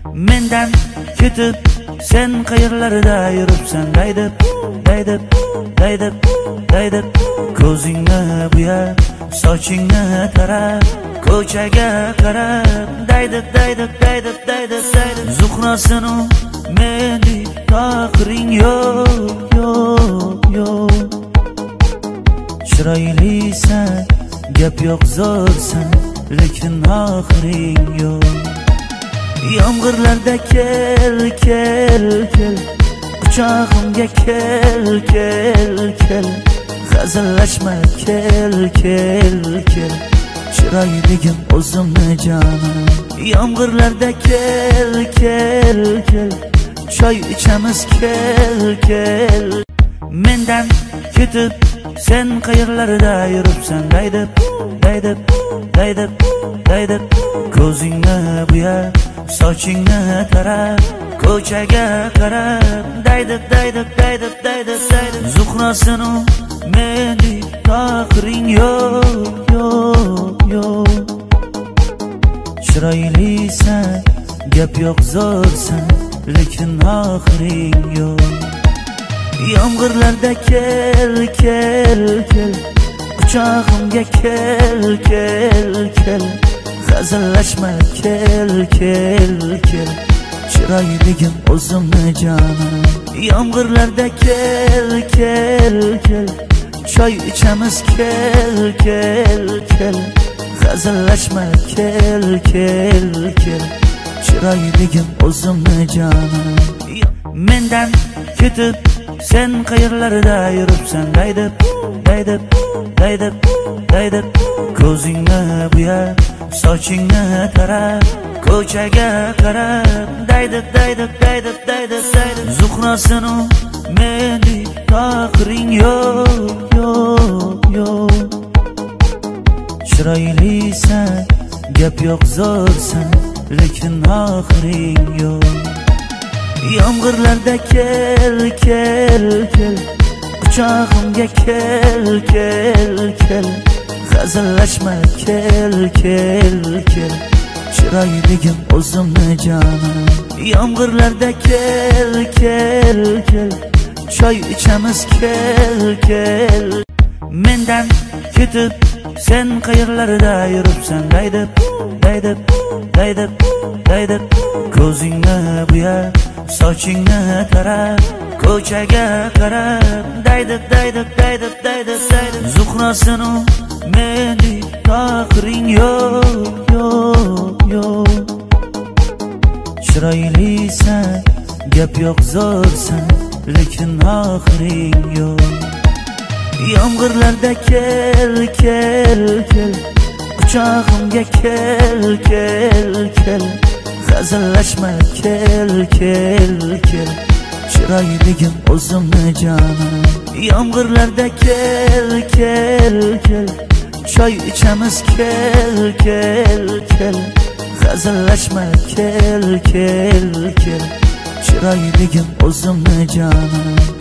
Mendan ketib sen qayerlarda yuribsan daydib daydib daydib daydib ko'zingni buya sochingni tarab ko'chaga qarab daydib daydib daydib daydib daydib zuhrasinu mendek taqring yo'q yo'q yo'q chiroylisan gap yo'q zo'rsan lekin oxiring yo'q yomg'irlarda kel kel kel quchog'imga kel kel kel hazillashma kel kel kel chiroyligim o'zimni jonim yomg'irlarda kel kel kel choy ichamiz kel kel mendan ketib sen qayerlarda yuribsan daydib daydib daydib daydib ko'zingni buya sochingni tarab ko'chaga qarab daydib daydib daydib daydib daydib zuhrasinu mendek taqring yo'q yo'q yo'q chiroylisan gap yo'q zo'rsan lekin oxiring yo'q yomg'irlarda kel kel kel quchog'imga kel kel kel hazillashma kel kel kel chiroyligim o'zimni jonim yomg'irlarda kel kel kel choy ichamiz kel kel kel hazillashma kel kel kel chiroyligim o'zimni jonim mendan ketib sen qayerlarda yuribsan daydib daydib daydib daydib ko'zingni buya sochingni tarab ko'chaga qarab daydib daydib daydib daydib daydib zuhrasinu mendek taqring yo'q yo'q yo'q chiroylisan gap yo'q zo'rsan lekin oxiring yo'q yomg'irlarda kel kel kel quchog'imga kel kel kel hazillashma kel kel kel chiroyligim o'zimni jonim yomg'irlarda kel kel kel choy ichamiz kel kel mendan ketib sen qayerlarda yuribsan daydib daydib daydib daydib ko'zingni buya sochingni tarab ko'chaga qarab daydib daydib daydib daydib daydib zuhrasinu mendek taqring yo'q yo'q yo'q chiroylisan gap yo'q zo'rsan lekin oxiring yo'q yomg'irlarda kel kel kel quchog'imga kel kel kel hazillashma kel kel kel chiroyligim o'zimni jonim yomg'irlarda kel kel kel choy ichamiz kel kel kel hazillashma kel kel kel chiroyligim o'zimni jonim